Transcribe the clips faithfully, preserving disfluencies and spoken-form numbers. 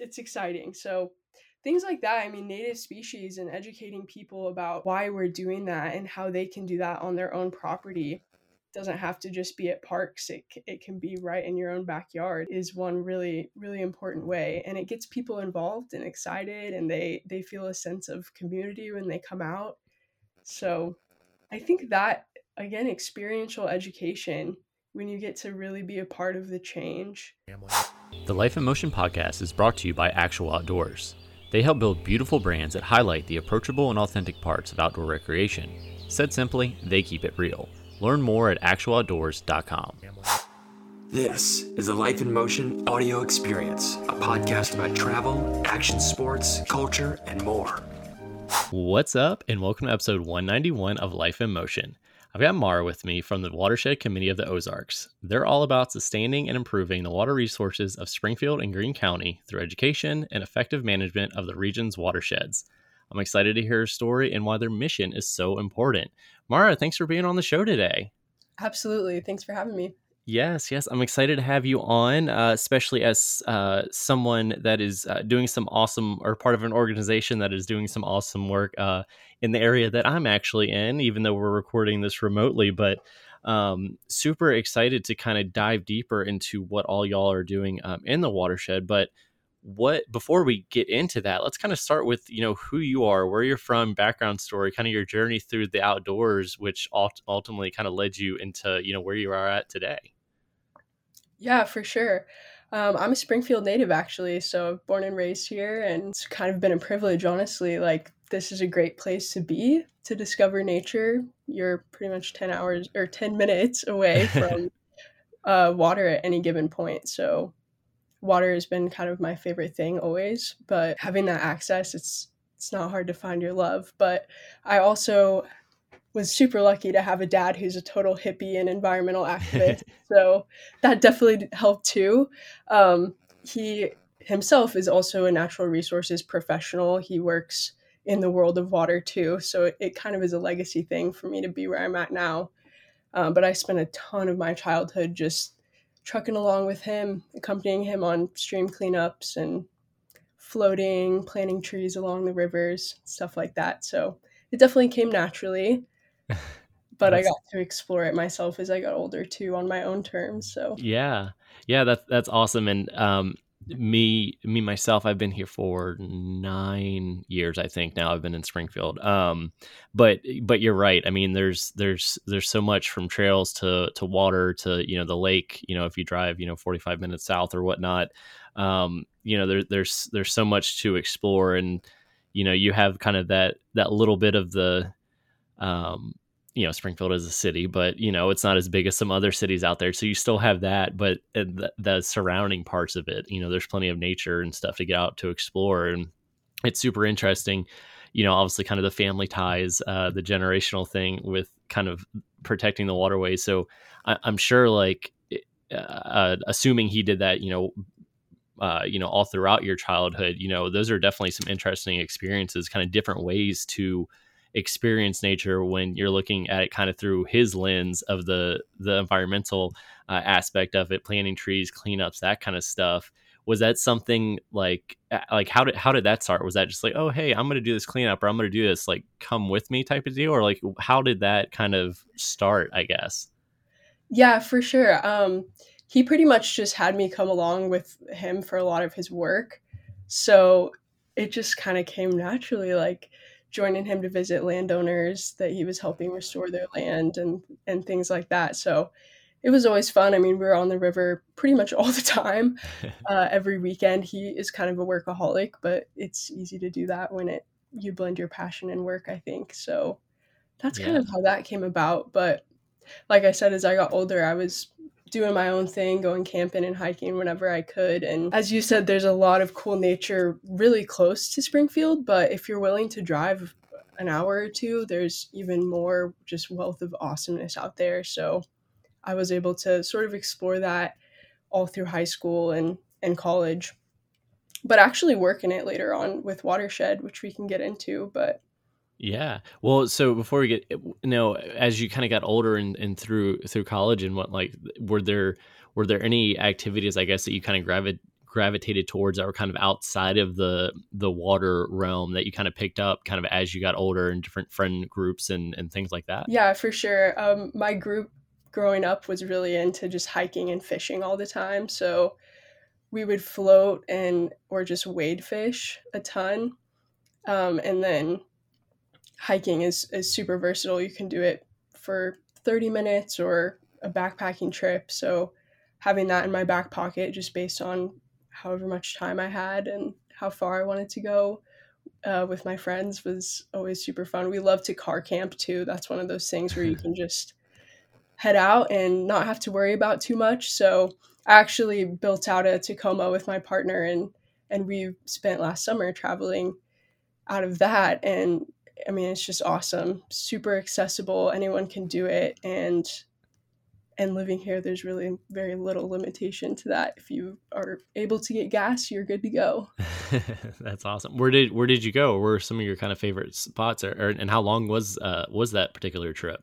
it's exciting. So things like that, I mean, native species and educating people about why we're doing that and how they can do that on their own property doesn't have to just be at parks. It, it can be right in your own backyard is one really, really important way. And it gets people involved and excited, and they, they feel a sense of community when they come out. So I think that, again, experiential education, when you get to really be a part of the change. The Life in Motion podcast is brought to you by Actual Outdoors. They help build beautiful brands that highlight the approachable and authentic parts of outdoor recreation. Said simply, they keep it real. Learn more at actual outdoors dot com. This is the Life in Motion audio experience, a podcast about travel, action sports, culture, and more. What's up, and welcome to episode one ninety-one of Life in Motion. I've got Mara with me from the Watershed Committee of the Ozarks. They're all about sustaining and improving the water resources of Springfield and Greene County through education and effective management of the region's watersheds. I'm excited to hear her story and why their mission is so important. Mara, thanks for being on the show today. Absolutely. Thanks for having me. Yes, yes. I'm excited to have you on, uh, especially as uh, someone that is uh, doing some awesome, or part of an organization that is doing some awesome work uh, in the area that I'm actually in, even though we're recording this remotely. But um, super excited to kind of dive deeper into what all y'all are doing um, in the watershed. But what before we get into that, let's kind of start with, you know, who you are, where you're from, background story, kind of your journey through the outdoors, which ult- ultimately kind of led you into, you know, where you are at today. Yeah, for sure. Um, I'm a Springfield native, actually, so born and raised here, and it's kind of been a privilege, honestly. Like, this is a great place to be, to discover nature. You're pretty much ten hours or ten minutes away from uh, water at any given point, so water has been kind of my favorite thing always, but having that access, it's it's not hard to find your love. But I also was super lucky to have a dad who's a total hippie and environmental activist. So that definitely helped too. Um, he himself is also a natural resources professional. He works in the world of water too. So it, it kind of is a legacy thing for me to be where I'm at now. Um, but I spent a ton of my childhood just trucking along with him, accompanying him on stream cleanups and floating, planting trees along the rivers, stuff like that. So it definitely came naturally. But I got to explore it myself as I got older too, on my own terms. So yeah, yeah, that's that's awesome. And um, me, me myself, I've been here for nine years, I think now. I've been in Springfield. Um, but but you're right. I mean, there's there's there's so much from trails to to water to, you know, the lake. You know, if you drive, you know, forty-five minutes south or whatnot, um, you know, there, there's there's so much to explore, and you know, you have kind of that that little bit of the um you know, Springfield is a city, but, you know, it's not as big as some other cities out there. So you still have that, but the, the surrounding parts of it, you know, there's plenty of nature and stuff to get out to explore. And it's super interesting, you know, obviously kind of the family ties, uh, the generational thing with kind of protecting the waterways. So I, I'm sure, like, uh, assuming he did that, you know, uh, you know, all throughout your childhood, you know, those are definitely some interesting experiences, kind of different ways to experience nature when you're looking at it kind of through his lens of the the environmental uh, aspect of it, planting trees, cleanups, that kind of stuff. Was that something like like how did how did that start? Was that just like, oh, hey, I'm going to do this cleanup, or I'm going to do this, like, come with me type of deal? Or like, how did that kind of start, I guess? Yeah, for sure. Um, he pretty much just had me come along with him for a lot of his work. So it just kind of came naturally, like joining him to visit landowners that he was helping restore their land and and things like that. So it was always fun. I mean, we were on the river pretty much all the time, uh, every weekend. He is kind of a workaholic, but it's easy to do that when it you blend your passion and work, I think. So that's kind Yeah. of how that came about. But like I said, as I got older, I was doing my own thing, going camping and hiking whenever I could. And as you said, there's a lot of cool nature really close to Springfield, but if you're willing to drive an hour or two, there's even more just wealth of awesomeness out there. So I was able to sort of explore that all through high school and, and college, but actually work in it later on with Watershed, which we can get into. But Yeah. Well, so before we get, you know, as you kind of got older and, and through through college and what, like, were there were there any activities, I guess, that you kind of gravi- gravitated towards that were kind of outside of the the water realm that you kind of picked up kind of as you got older in different friend groups and, and things like that? Yeah, for sure. Um, my group growing up was really into just hiking and fishing all the time. So we would float and or just wade fish a ton. Um, and then hiking is, is super versatile. You can do it for thirty minutes or a backpacking trip. So having that in my back pocket just based on however much time I had and how far I wanted to go uh, with my friends was always super fun. We love to car camp too. That's one of those things where you can just head out and not have to worry about too much. So I actually built out a Tacoma with my partner, and and we spent last summer traveling out of that. And I mean, it's just awesome, super accessible. Anyone can do it. And and living here, there's really very little limitation to that. If you are able to get gas, you're good to go. That's awesome. Where did where did you go? Where were some of your kind of favorite spots, or, or and how long was uh was that particular trip?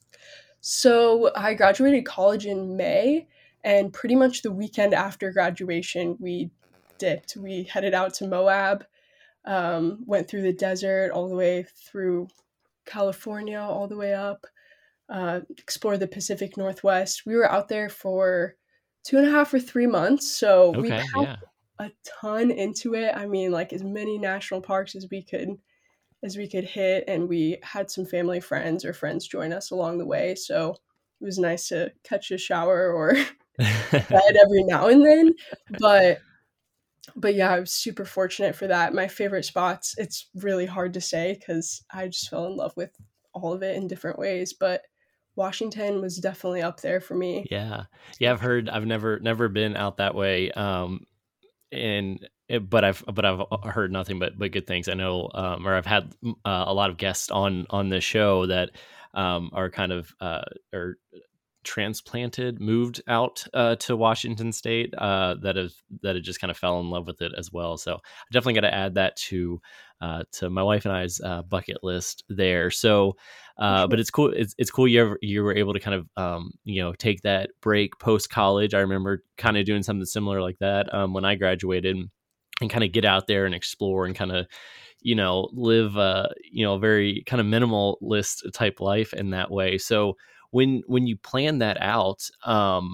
So I graduated college in May, and pretty much the weekend after graduation, we dipped. We headed out to Moab, um, went through the desert all the way through California, all the way up, uh, explored the Pacific Northwest. We were out there for two and a half or three months, so we Okay, packed yeah. a ton into it. I mean, like as many national parks as we could as we could hit, and we had some family friends or friends join us along the way. So it was nice to catch a shower or bed every now and then. But but yeah, I was super fortunate for that. My favorite spots, it's really hard to say because I just fell in love with all of it in different ways. But Washington was definitely up there for me. Yeah. Yeah, I've heard I've never never been out that way. Um and it- but I've but I've heard nothing but but good things. I know um or I've had uh, a lot of guests on on this show that um are kind of uh or transplanted, moved out uh, to Washington State, uh, that have that have just kind of fell in love with it as well. So I definitely got to add that to uh, to my wife and I's uh, bucket list there. So, uh, but it's cool. It's it's cool you ever, you were able to kind of um, you know take that break post college. I remember kind of doing something similar like that um, when I graduated, and kind of get out there and explore and kind of you know live uh, you know a very kind of minimalist type life in that way. So when when you planned that out, um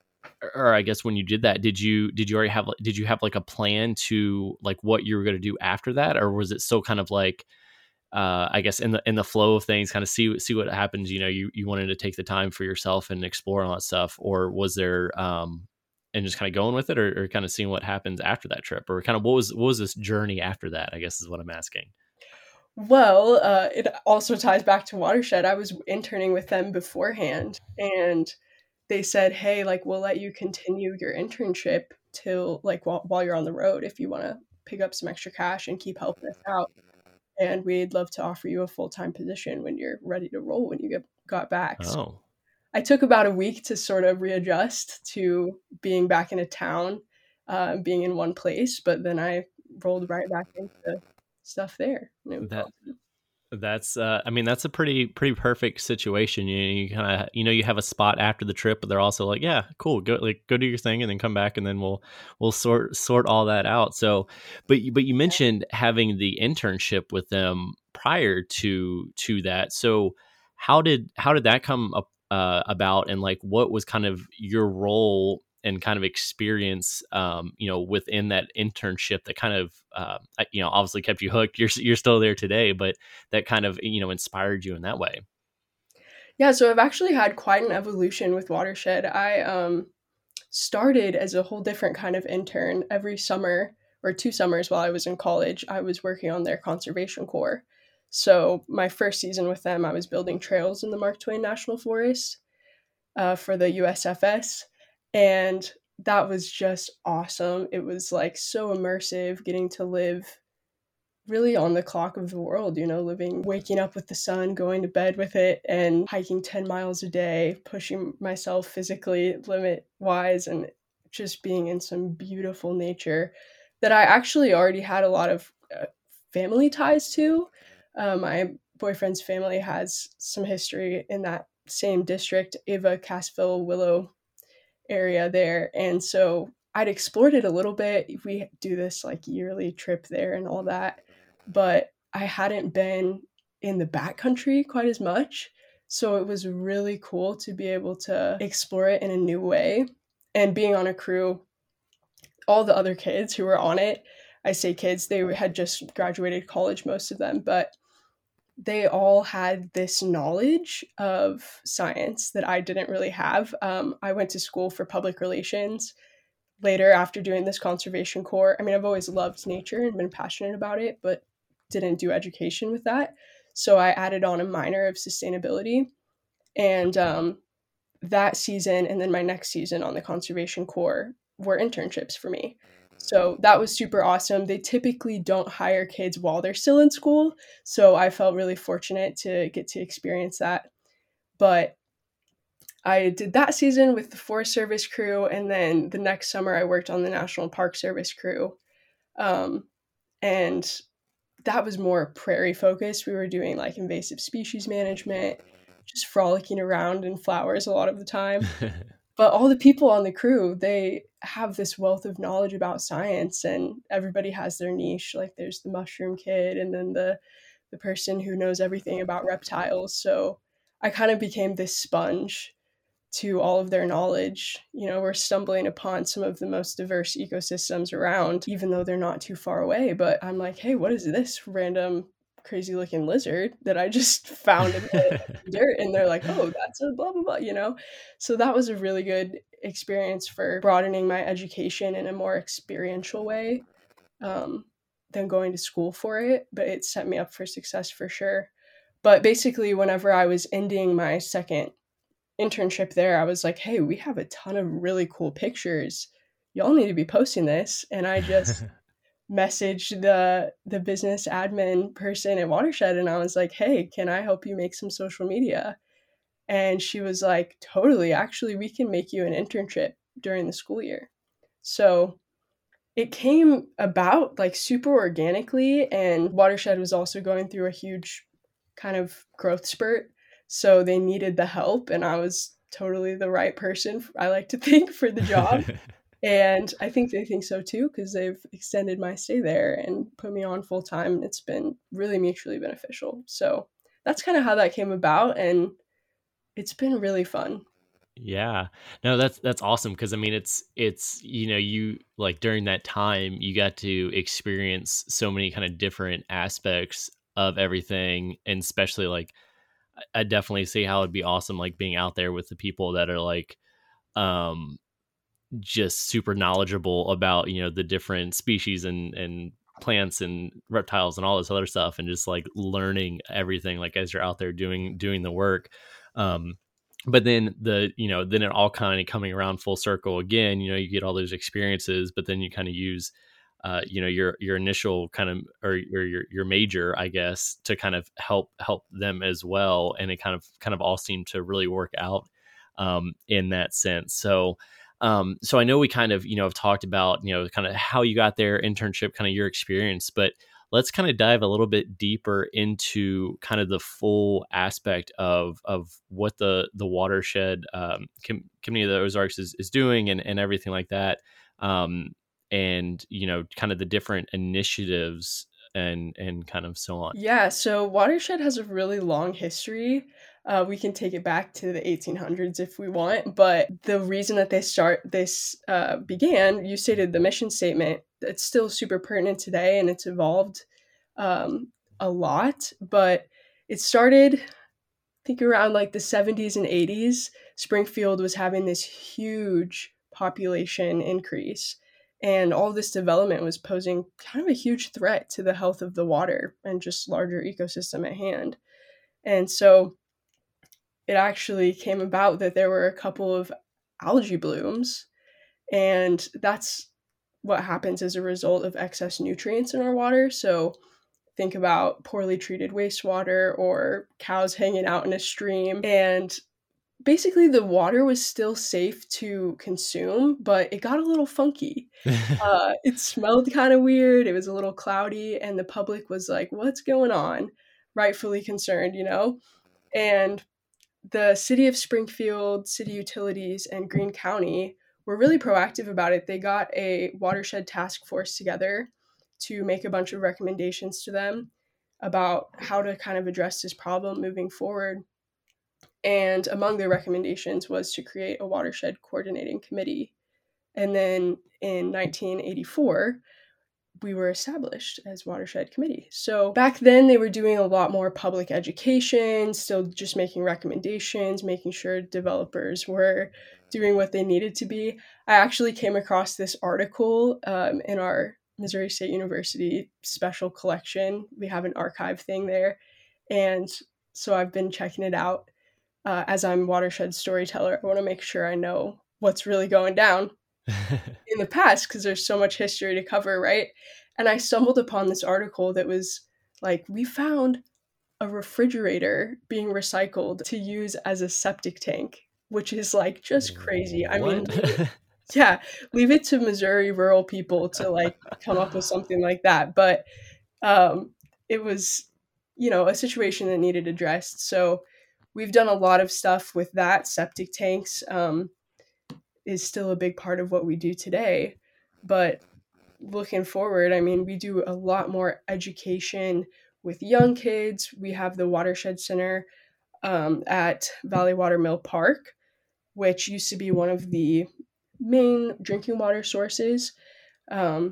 or I guess when you did that, did you did you already have did you have like a plan to like what you were going to do after that, or was it still kind of like uh I guess in the in the flow of things, kind of see see what happens, you know you you wanted to take the time for yourself and explore all that stuff, or was there um and just kind of going with it, or, or kind of seeing what happens after that trip, or kind of what was what was this journey after that, I guess is what I'm asking. Well, uh, it also ties back to Watershed. I was interning with them beforehand, and they said, "Hey, like we'll let you continue your internship till like while, while you're on the road if you want to pick up some extra cash and keep helping us out. And we'd love to offer you a full-time position when you're ready to roll when you get got back." So Oh, I took about a week to sort of readjust to being back in a town, uh, being in one place, but then I rolled right back into stuff there. And it was that awesome. That's, uh, I mean, that's a pretty, pretty perfect situation. You, you kind of, you know, you have a spot after the trip, but they're also like, yeah, cool, go, like, go do your thing, and then come back, and then we'll, we'll sort, sort all that out. So, but, you- but you mentioned having the internship with them prior to, to that. So, how did, how did that come up, uh, about, and like, what was kind of your role and kind of experience, um, you know, within that internship that kind of, uh, you know, obviously kept you hooked. You're, you're still there today, but that kind of, you know, inspired you in that way. Yeah, so I've actually had quite an evolution with Watershed. I um, started as a whole different kind of intern every summer or two summers while I was in college. I was working on their conservation corps. So my first season with them, I was building trails in the Mark Twain National Forest uh, for the U S F S. And that was just awesome. It was like so immersive getting to live really on the clock of the world, you know, living, waking up with the sun, going to bed with it, and hiking ten miles a day, pushing myself physically limit wise, and just being in some beautiful nature that I actually already had a lot of uh, family ties to. Um, my boyfriend's family has some history in that same district, Ava, Cassville, Willow area there. And so I'd explored it a little bit. We do this like yearly trip there and all that, but I hadn't been in the backcountry quite as much. So it was really cool to be able to explore it in a new way. And being on a crew, all the other kids who were on it, I say kids, they had just graduated college, most of them, but they all had this knowledge of science that I didn't really have. Um, I went to school for public relations later after doing this conservation corps. I mean, I've always loved nature and been passionate about it, but didn't do education with that. So I added on a minor of sustainability. And um, that season and then my next season on the conservation corps were internships for me. So that was super awesome. They typically don't hire kids while they're still in school. So I felt really fortunate to get to experience that. But I did that season with the Forest Service crew. And then the next summer I worked on the National Park Service crew. Um, and that was more prairie focused. We were doing like invasive species management, just frolicking around in flowers a lot of the time. But all the people on the crew, they have this wealth of knowledge about science, and everybody has their niche. Like there's the mushroom kid and then the the person who knows everything about reptiles. So I kind of became this sponge to all of their knowledge. You know, we're stumbling upon some of the most diverse ecosystems around, even though they're not too far away. But I'm like, hey, what is this random crazy looking lizard that I just found in the dirt? And they're like, oh, that's a blah, blah, blah, you know? So that was a really good experience for broadening my education in a more experiential way um, than going to school for it. But it set me up for success for sure. But basically, whenever I was ending my second internship there, I was like, hey, we have a ton of really cool pictures. Y'all need to be posting this. And I just messaged the the business admin person at Watershed and I was like, hey, can I help you make some social media? And she was like, totally, actually, we can make you an internship during the school year. So it came about like super organically, and Watershed was also going through a huge kind of growth spurt. So they needed the help, and I was totally the right person, I like to think, for the job. And I think they think so too, because they've extended my stay there and put me on full time. And it's been really mutually beneficial. So that's kind of how that came about. And it's been really fun. Yeah, no, that's, that's awesome. Cause I mean, it's, it's, you know, you like during that time, you got to experience so many kind of different aspects of everything. And especially like, I definitely see how it'd be awesome, like being out there with the people that are like, um, just super knowledgeable about, you know, the different species and, and plants and reptiles and all this other stuff. And just like learning everything, like as you're out there doing, doing the work. Um, but then the, you know, then it all kind of coming around full circle again, you know, you get all those experiences, but then you kind of use, uh, you know, your, your initial kind of, or, or your, your major, I guess, to kind of help, help them as well. And it kind of, kind of all seemed to really work out, um, in that sense. So, um, so I know we kind of, you know, have talked about, you know, kind of how you got there, internship, kind of your experience, but let's kind of dive a little bit deeper into kind of the full aspect of, of what the, the Watershed, um, com- Community of the Ozarks is, is doing and, and everything like that. Um, and, you know, kind of the different initiatives and, and kind of so on. Yeah. So Watershed has a really long history. Uh, we can take it back to the eighteen hundreds if we want, but the reason that they start this uh, began, you stated the mission statement. It's still super pertinent today, and it's evolved um, a lot. But it started, I think, around like the seventies and eighties. Springfield was having this huge population increase, and all this development was posing kind of a huge threat to the health of the water and just larger ecosystem at hand. And so it actually came about that there were a couple of algae blooms, and that's what happens as a result of excess nutrients in our water. So think about poorly treated wastewater or cows hanging out in a stream. And basically the water was still safe to consume, but it got a little funky. uh, it smelled kind of weird. It was a little cloudy, and the public was like, what's going on? Rightfully concerned, you know? And the city of Springfield, city utilities, and Greene County were really proactive about it. They got a watershed task force together to make a bunch of recommendations to them about how to kind of address this problem moving forward. And among their recommendations was to create a watershed coordinating committee. And then in nineteen eighty-four, we were established as Watershed Committee. So back then they were doing a lot more public education, still just making recommendations, making sure developers were doing what they needed to be. I actually came across this article um, in our Missouri State University special collection. We have an archive thing there. And so I've been checking it out. Uh, as I'm Watershed storyteller, I want to make sure I know what's really going down in the past, because there's so much history to cover, right? And I stumbled upon this article that was like, we found a refrigerator being recycled to use as a septic tank, which is like just crazy. What? I mean, leave it, yeah, leave it to Missouri rural people to like come up with something like that. But um, it was, you know, a situation that needed addressed. So we've done a lot of stuff with that. Septic tanks um, is still a big part of what we do today. But looking forward, I mean, we do a lot more education with young kids. We have the Watershed Center um, at Valley Water Mill Park, which used to be one of the main drinking water sources. Um,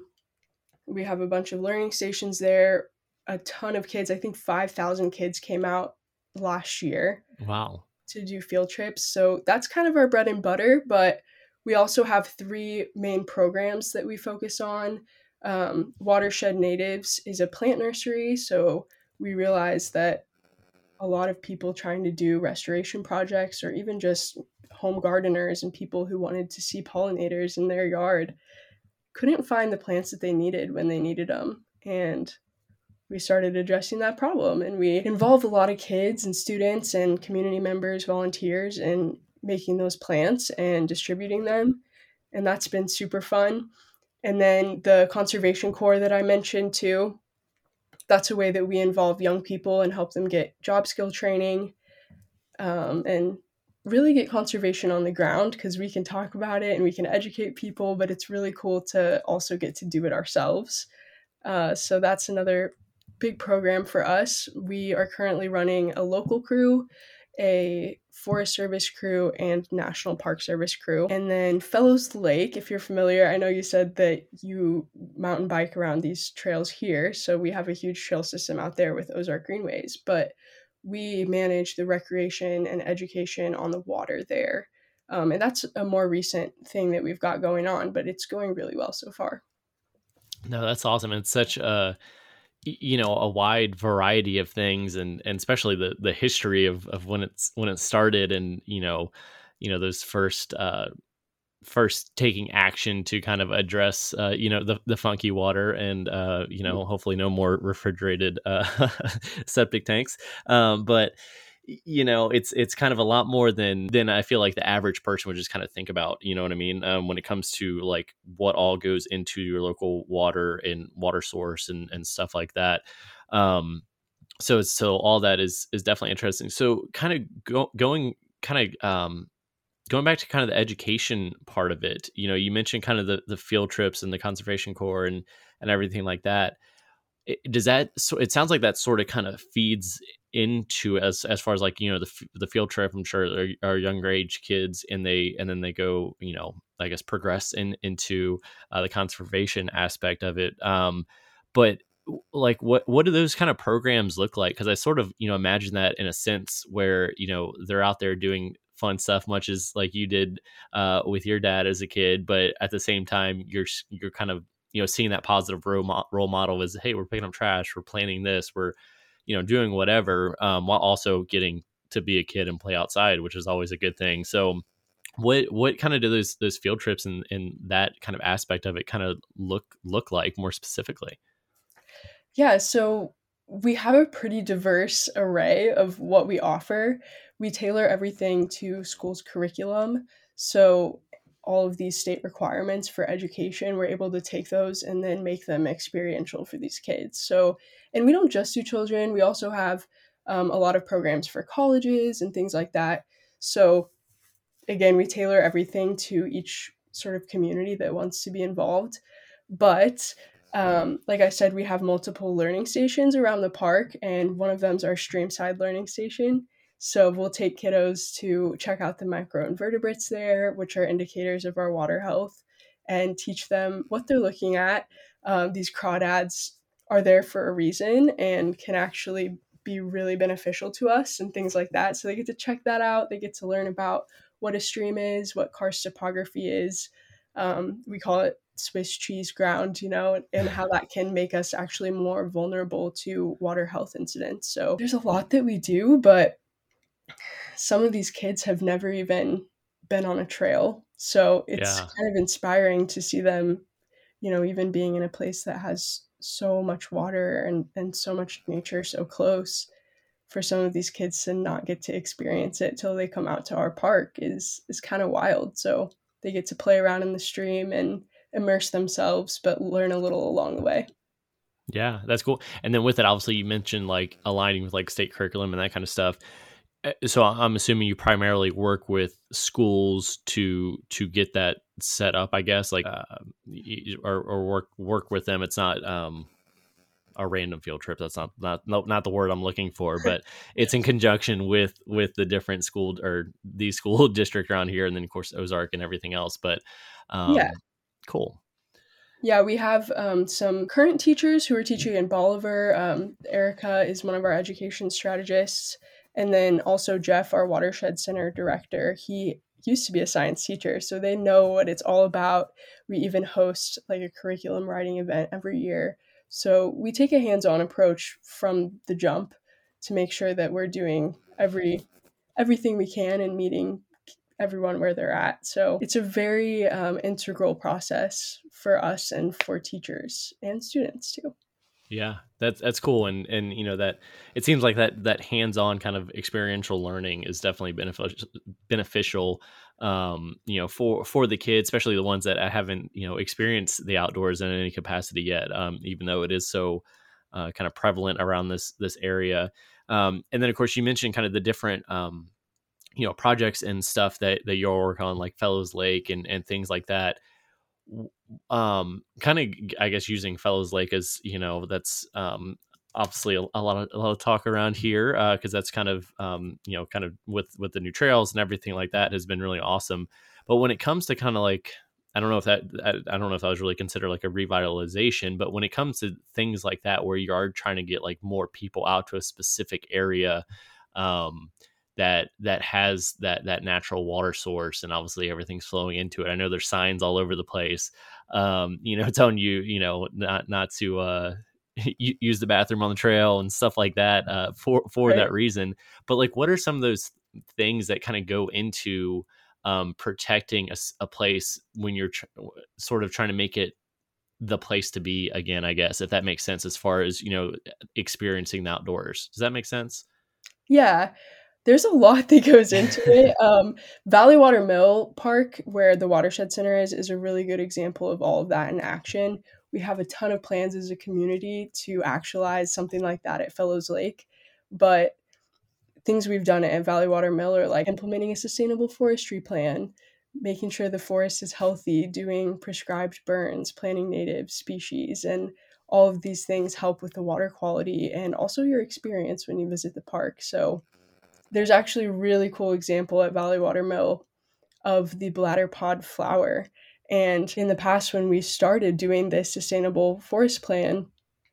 we have a bunch of learning stations there, a ton of kids. I think five thousand kids came out last year. Wow. To do field trips. So that's kind of our bread and butter, but we also have three main programs that we focus on. Um, Watershed Natives is a plant nursery. So we realized that a lot of people trying to do restoration projects, or even just home gardeners and people who wanted to see pollinators in their yard, couldn't find the plants that they needed when they needed them. And we started addressing that problem, and we involved a lot of kids and students and community members, volunteers, in making those plants and distributing them. And that's been super fun. And then the Conservation Corps that I mentioned too, that's a way that we involve young people and help them get job skill training um, and really get conservation on the ground, because we can talk about it and we can educate people, but it's really cool to also get to do it ourselves. Uh, so that's another big program for us. We are currently running a local crew, a Forest Service crew, and National Park Service crew. And then Fellows Lake, if you're familiar, I know you said that you mountain bike around these trails here. So we have a huge trail system out there with Ozark Greenways, but we manage the recreation and education on the water there. Um, and that's a more recent thing that we've got going on, but it's going really well so far. No, that's awesome. It's such a, you know, a wide variety of things, and, and especially the, the history of, of when it's, when it started, and, you know, you know, those first, uh, first taking action to kind of address, uh, you know, the, the funky water, and, uh, you know, hopefully no more refrigerated, uh, septic tanks. Um, but, you know, it's, it's kind of a lot more than, than I feel like the average person would just kind of think about, you know what I mean? Um, when it comes to like what all goes into your local water and water source and, and stuff like that. Um, so, so all that is, is definitely interesting. So kind of go, going, kind of, um, going back to kind of the education part of it, you know, you mentioned kind of the, the field trips and the Conservation Corps and, and everything like that. It, does that, so it sounds like that sort of kind of feeds into as, as far as like, you know, the, the field trip, I'm sure are, are younger age kids, and they, and then they go, you know, I guess progress in, into uh, the conservation aspect of it. Um, but like, what, what do those kind of programs look like? Cause I sort of, you know, imagine that in a sense where, you know, they're out there doing fun stuff, much as like you did uh, with your dad as a kid. But at the same time, you're, you're kind of, you know, seeing that positive role, mo- role model is, hey, we're picking up trash, we're planting this, we're, you know, doing whatever, um, while also getting to be a kid and play outside, which is always a good thing. So what, what kind of do those, those field trips and, and that kind of aspect of it kind of look, look like more specifically? Yeah. So we have a pretty diverse array of what we offer. We tailor everything to school's curriculum. So all of these state requirements for education, we're able to take those and then make them experiential for these kids. So, and we don't just do children, we also have um, a lot of programs for colleges and things like that. So again, we tailor everything to each sort of community that wants to be involved. But um, like I said, we have multiple learning stations around the park, and one of them is our Streamside Learning Station. So we'll take kiddos to check out the microinvertebrates there, which are indicators of our water health, and teach them what they're looking at. Um, these crawdads are there for a reason and can actually be really beneficial to us and things like that. So they get to check that out. They get to learn about what a stream is, what karst topography is. Um, we call it Swiss cheese ground, you know, and how that can make us actually more vulnerable to water health incidents. So there's a lot that we do, but some of these kids have never even been on a trail. So it's Yeah. kind of inspiring to see them, you know, even being in a place that has so much water and, and so much nature so close. For some of these kids to not get to experience it till they come out to our park is is kind of wild. So they get to play around in the stream and immerse themselves, but learn a little along the way. Yeah, that's cool. And then with it, obviously, you mentioned like aligning with like state curriculum and that kind of stuff. Uh, So I'm assuming you primarily work with schools to to get that set up, I guess, like uh, y- or or work work with them. It's not um, a random field trip. That's not not no, not the word I'm looking for, but it's in conjunction with with the different school or the school district around here, and then of course Ozark and everything else. But Yeah. um, cool. Yeah, we have um, some current teachers who are teaching in Bolivar. Um, Erica is one of our education strategists. And then also Jeff, our Watershed Center director, he used to be a science teacher, so they know what it's all about. We even host like a curriculum writing event every year. So we take a hands-on approach from the jump to make sure that we're doing every everything we can and meeting everyone where they're at. So it's a very um, integral process for us and for teachers and students too. Yeah, that's that's cool, and and you know that it seems like that that hands-on kind of experiential learning is definitely beneficial beneficial, um, you know, for for the kids, especially the ones that haven't you know experienced the outdoors in any capacity yet. Um, even though it is so uh, kind of prevalent around this this area, um, and then of course you mentioned kind of the different um, you know projects and stuff that that you work on, like Fellows Lake and and things like that. Um kind of I guess using Fellows Lake as you know that's um obviously a, a lot of a lot of talk around here uh because that's kind of um you know kind of with with the new trails and everything like that has been really awesome. But when it comes to kind of like I don't know if that I, I don't know if that was really considered like a revitalization, but when it comes to things like that where you are trying to get like more people out to a specific area um that that has that that natural water source, and obviously everything's flowing into it. I know there's signs all over the place, um, you know, telling you, you know, not not to uh, use the bathroom on the trail and stuff like that uh, for for Right. that reason. But like, what are some of those things that kind of go into um, protecting a, s- a place when you're tr- sort of trying to make it the place to be again? I guess if that makes sense, as far as you know, experiencing the outdoors. Does that make sense? Yeah. There's a lot that goes into it. Um, Valley Water Mill Park, where the Watershed Center is, is a really good example of all of that in action. We have a ton of plans as a community to actualize something like that at Fellows Lake. But things we've done at Valley Water Mill are like implementing a sustainable forestry plan, making sure the forest is healthy, doing prescribed burns, planting native species, and all of these things help with the water quality and also your experience when you visit the park. So there's actually a really cool example at Valley Water Mill of the bladder pod flower. And in the past, when we started doing this sustainable forest plan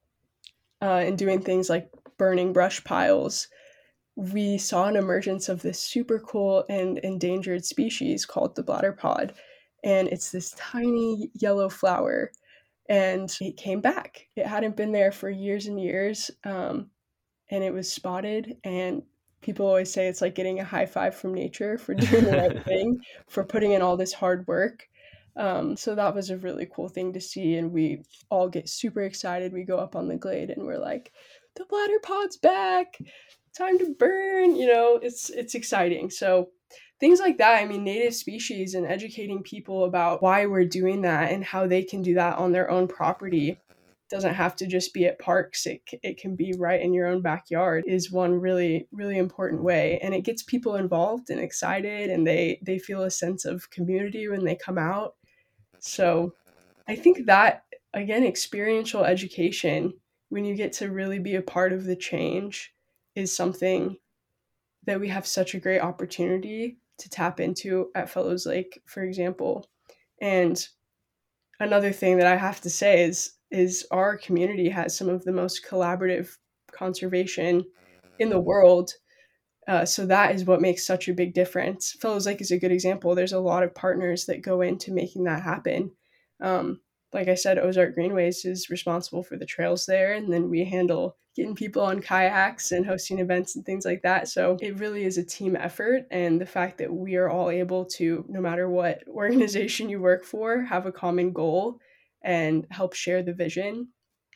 uh, and doing things like burning brush piles, we saw an emergence of this super cool and endangered species called the bladder pod. And it's this tiny yellow flower. And it came back. It hadn't been there for years and years. Um, and it was spotted, and people always say it's like getting a high five from nature for doing the right thing, for putting in all this hard work. Um, so that was a really cool thing to see, and we all get super excited. We go up on the glade and we're like, the bladder pod's back, time to burn, you know, it's it's exciting. So things like that, I mean, native species and educating people about why we're doing that and how they can do that on their own property, doesn't have to just be at parks. It, it can be right in your own backyard, is one really, really important way. And it gets people involved and excited, and they, they feel a sense of community when they come out. So I think that, again, experiential education, when you get to really be a part of the change, is something that we have such a great opportunity to tap into at Fellows Lake, for example. And another thing that I have to say is is our community has some of the most collaborative conservation in the world. Uh, so that is what makes such a big difference. Fellows Lake is a good example. There's a lot of partners that go into making that happen. Um, like I said, Ozark Greenways is responsible for the trails there, and then we handle getting people on kayaks and hosting events and things like that. So it really is a team effort, and the fact that we are all able to, no matter what organization you work for, have a common goal and help share the vision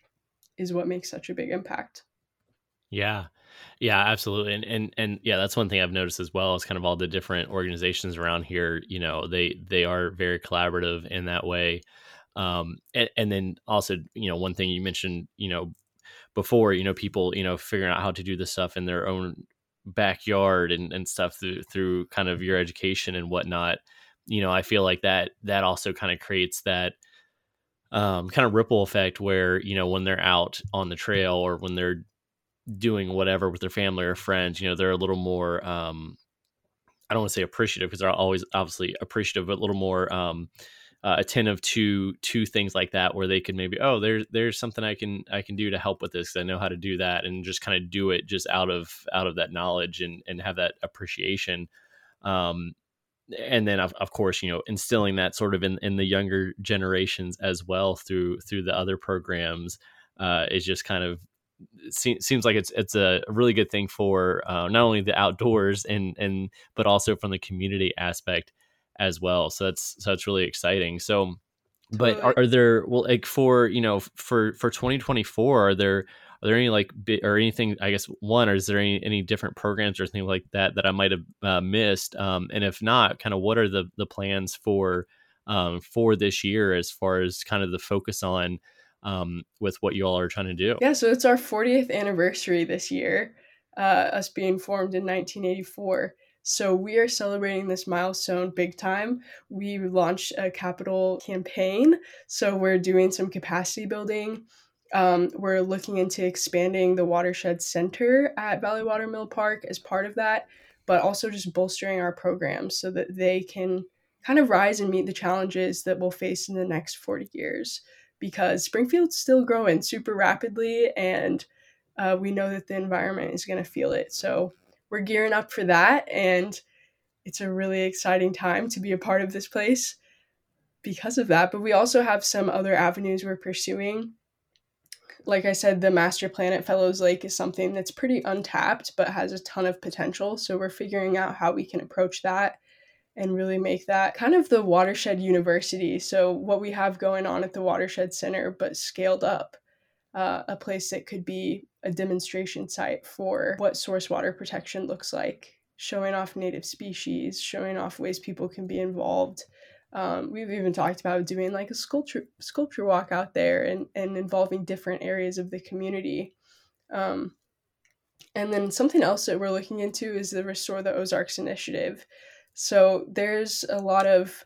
is what makes such a big impact. Yeah. Yeah, absolutely. And, and, and yeah, that's one thing I've noticed as well is kind of all the different organizations around here, you know, they, they are very collaborative in that way. Um, and, and then also, you know, one thing you mentioned, you know, before, you know, people, you know, figuring out how to do this stuff in their own backyard and, and stuff through, through kind of your education and whatnot. You know, I feel like that, that also kind of creates that, um, kind of ripple effect where, you know, when they're out on the trail or when they're doing whatever with their family or friends, you know, they're a little more, um, I don't want to say appreciative because they're always obviously appreciative, but a little more, um, uh, attentive to, to things like that, where they can maybe, oh, there's, there's something I can, I can do to help with this. 'Cause I know how to do that, and just kind of do it just out of, out of that knowledge and, and have that appreciation. Um, and then of, of course, you know, instilling that sort of in, in the younger generations as well through, through the other programs, uh, is just kind of, it seems like it's it's a really good thing for uh, not only the outdoors and and but also from the community aspect as well. So that's so it's really exciting. So, but Totally. are, are there well like for you know for for twenty twenty-four are there are there any like bi- or anything I guess one or is there any any different programs or things like that that I might have uh, missed? Um, and if not, kind of what are the the plans for um, for this year as far as kind of the focus on um, with what you all are trying to do? Yeah, so it's our fortieth anniversary this year, uh, us being formed in nineteen eighty-four. So we are celebrating this milestone big time. We launched a capital campaign. So we're doing some capacity building. Um, we're looking into expanding the watershed center at Valley Watermill Park as part of that, but also just bolstering our programs so that they can kind of rise and meet the challenges that we'll face in the next forty years. Because Springfield's still growing super rapidly, and uh, we know that the environment is going to feel it. So we're gearing up for that, and it's a really exciting time to be a part of this place because of that. But we also have some other avenues we're pursuing. Like I said, the master plan at Fellows Lake is something that's pretty untapped, but has a ton of potential. So we're figuring out how we can approach that and really make that kind of the watershed university. So what we have going on at the Watershed Center, but scaled up, uh, a place that could be a demonstration site for what source water protection looks like, showing off native species, showing off ways people can be involved. Um, we've even talked about doing like a sculpture sculpture walk out there and, and involving different areas of the community. Um, and then something else that we're looking into is the Restore the Ozarks initiative. So there's a lot of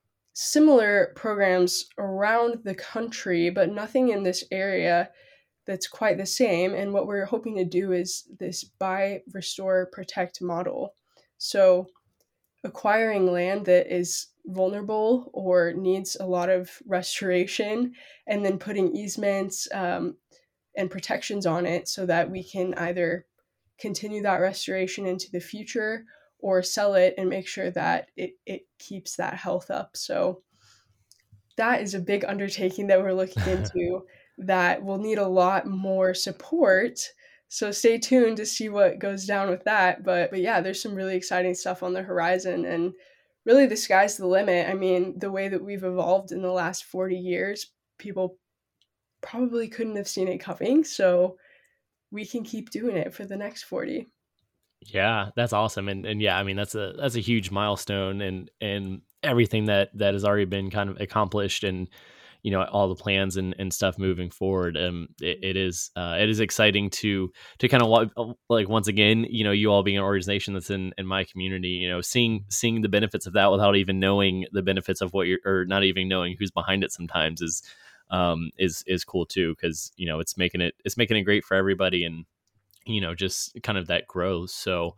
similar programs around the country, but nothing in this area that's quite the same. And what we're hoping to do is this buy, restore, protect model. So acquiring land that is vulnerable or needs a lot of restoration, and then putting easements um, and protections on it so that we can either continue that restoration into the future or sell it and make sure that it, it keeps that health up. So that is a big undertaking that we're looking into that will need a lot more support. So stay tuned to see what goes down with that. But, but yeah, there's some really exciting stuff on the horizon, and really the sky's the limit. I mean, the way that we've evolved in the last forty years, people probably couldn't have seen it coming. So we can keep doing it for the next forty. Yeah, that's awesome. And and yeah, I mean, that's a that's a huge milestone, and and everything that that has already been kind of accomplished. And you know, all the plans and, and stuff moving forward. Um, it, it is uh, it is exciting to to kind of like once again, you know, you all being an organization that's in, in my community, you know, seeing seeing the benefits of that without even knowing the benefits of what you're, or not even knowing who's behind it sometimes is um, is is cool too, because you know it's making it it's making it great for everybody, and you know just kind of that growth. So.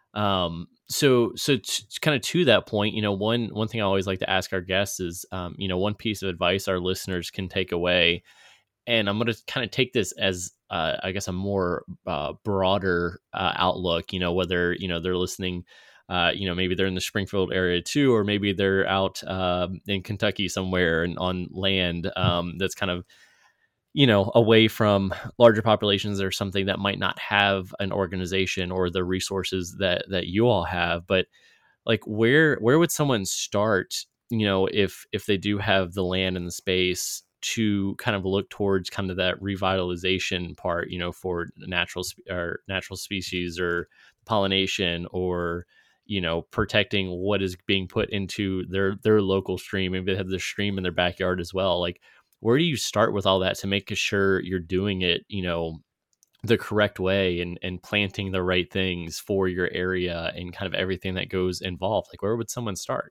Um, so, so t- kind of to that point, you know, one, one thing I always like to ask our guests is, um, you know, one piece of advice our listeners can take away, and I'm going to kind of take this as, uh, I guess a more, uh, broader, uh, outlook, you know, whether, you know, they're listening, uh, you know, maybe they're in the Springfield area too, or maybe they're out, uh, in Kentucky somewhere and on land, um, that's kind of, you know, away from larger populations or something that might not have an organization or the resources that, that you all have. But like, where, where would someone start, you know, if, if they do have the land and the space to kind of look towards kind of that revitalization part, you know, for natural or natural species or pollination, or, you know, protecting what is being put into their, their local stream. Maybe they have the stream in their backyard as well. Like, where do you start with all that to make sure you're doing it, you know, the correct way, and, and planting the right things for your area and kind of everything that goes involved? Like, where would someone start?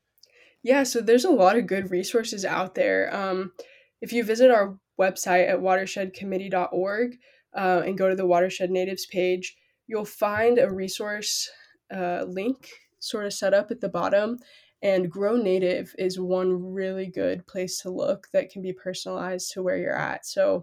Yeah, so there's a lot of good resources out there. Um, if you visit our website at watershed committee dot org uh, and go to the Watershed Natives page, you'll find a resource uh, link sort of set up at the bottom. And Grow Native is one really good place to look that can be personalized to where you're at. So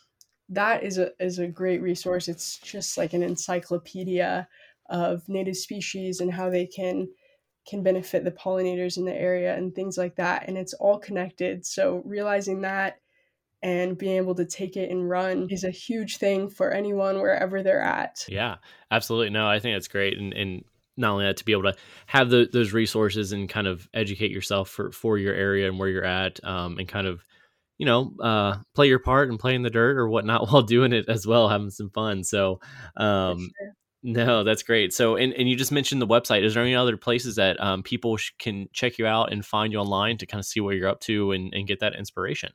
that is a is a great resource. It's just like an encyclopedia of native species and how they can can benefit the pollinators in the area and things like that. And it's all connected. So realizing that and being able to take it and run is a huge thing for anyone wherever they're at. Yeah, absolutely. No, I think that's great. And, and not only that, to be able to have the, those resources and kind of educate yourself for, for your area and where you're at, um, and kind of, you know, uh, play your part and play in the dirt or whatnot while doing it as well, having some fun. So, um, sure. No, that's great. So, and, and you just mentioned the website. Is there any other places that um, people sh- can check you out and find you online to kind of see what you're up to and, and get that inspiration?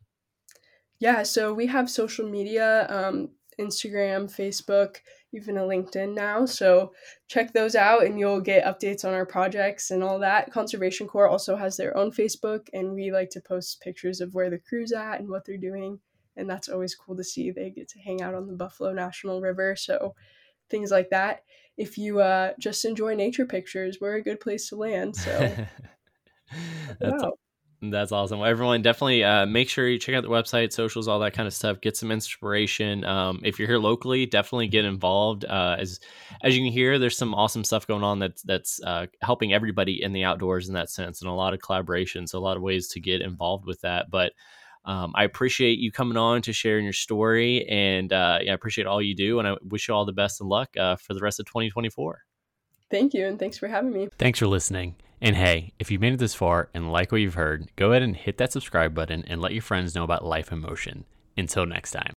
Yeah, so we have social media, um, Instagram, Facebook, even a LinkedIn now. So check those out and you'll get updates on our projects and all that. Conservation Corps also has their own Facebook, and we like to post pictures of where the crew's at and what they're doing. And that's always cool to see. They get to hang out on the Buffalo National River. So things like that. If you uh, just enjoy nature pictures, we're a good place to land. So that's, that's awesome. Well, everyone, definitely uh, make sure you check out the website, socials, all that kind of stuff. Get some inspiration. Um, if you're here locally, definitely get involved. Uh, as as you can hear, there's some awesome stuff going on that's that's uh, helping everybody in the outdoors in that sense, and a lot of collaboration. So a lot of ways to get involved with that. But Um, I appreciate you coming on to sharing your story, and uh, yeah, I appreciate all you do, and I wish you all the best of luck uh, for the rest of twenty twenty-four. Thank you, and thanks for having me. Thanks for listening. And hey, if you made it this far and like what you've heard, go ahead and hit that subscribe button and let your friends know about Life in Motion. Until next time.